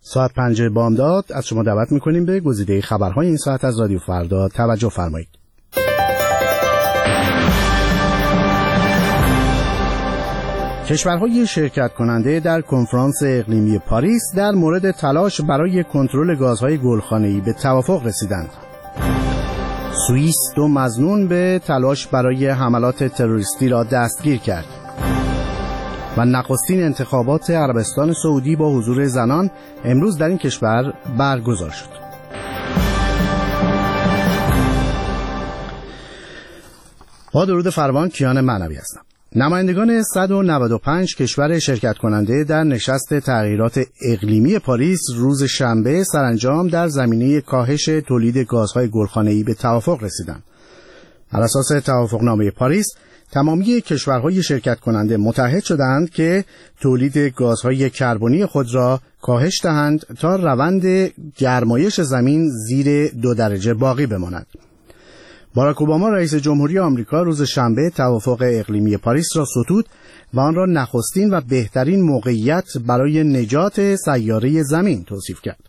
ساعت 5 بامداد از شما دعوت میکنیم به گزیده خبرهای این ساعت از رادیو فردا توجه فرمایید. کشورهای شرکت کننده در کنفرانس اقلیمی پاریس در مورد تلاش برای کنترل گازهای گلخانه‌ای به توافق رسیدند. سوئیس 2 مظنون به تلاش برای حملات تروریستی را دستگیر کرد. و نخستین انتخابات عربستان سعودی با حضور زنان امروز در این کشور برگزار شد. با درود فراوان، کیان معنوی هستم. نمایندگان 195 کشور شرکت کننده در نشست تغییرات اقلیمی پاریس روز شنبه سرانجام در زمینه کاهش تولید گازهای گلخانه‌ای به توافق رسیدند. بر اساس توافقنامه پاریس، تمامی کشورهای شرکت کننده متحد شدند که تولید گازهای کربنی خود را کاهش دهند تا روند گرمایش زمین زیر 2 درجه باقی بماند. باراک اوباما رئیس جمهوری آمریکا روز شنبه توافق اقلیمی پاریس را ستود و آن را نخستین و بهترین موقعیت برای نجات سیاره زمین توصیف کرد.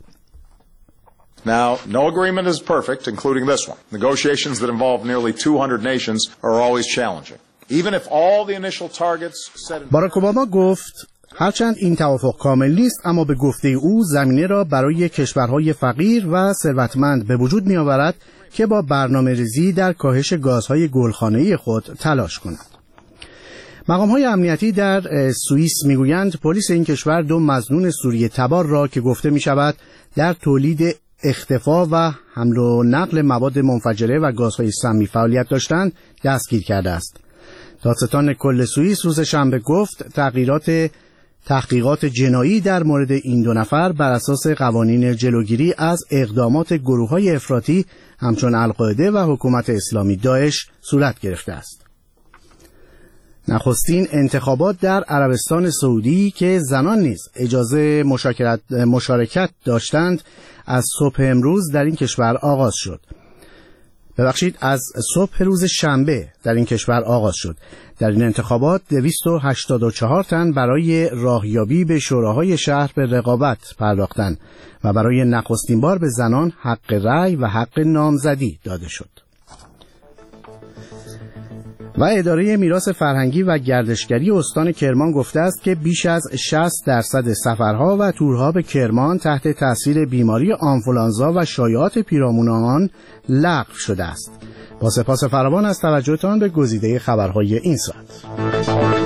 Now, no agreement is perfect, including this one. Negotiations that involve nearly 200 nations are always challenging. Even if all the initial targets set in... باراک اوباما گفت هرچند این توافق کامل نیست، اما به گفته او زمینه را برای کشورهای فقیر و ثروتمند به وجود می آورد که با برنامه‌ریزی در کاهش گازهای گلخانه‌ای خود تلاش کنند. مقام‌های امنیتی در سوئیس میگویند پلیس این کشور 2 مظنون سوریه تبار را که گفته می شود در تولید اختفا و حمل و نقل مواد منفجره و گازهای سمی فعالیت داشتند دستگیر کرده است. دادستان کل سوئیس روز شنبه گفت تحقیقات جنایی در مورد این 2 نفر بر اساس قوانین جلوگیری از اقدامات گروه‌های افراطی همچون القاعده و حکومت اسلامی داعش صورت گرفته است. نخستین انتخابات در عربستان سعودی که زنان نیز اجازه مشارکت داشتند از صبح امروز در این کشور آغاز شد. از صبح روز شنبه در این کشور آغاز شد. در این انتخابات 284 تن برای راهیابی به شوراهای شهر به رقابت پرداختند و برای نخستین بار به زنان حق رأی و حق نامزدی داده شد. و اداره میراث فرهنگی و گردشگری استان کرمان گفته است که بیش از 60% سفرها و تورها به کرمان تحت تاثیر بیماری آنفولانزا و شایعات پیرامون آن لغو شده است. با سپاس فراوان از توجهتان به گزیده خبرهای این ساعت.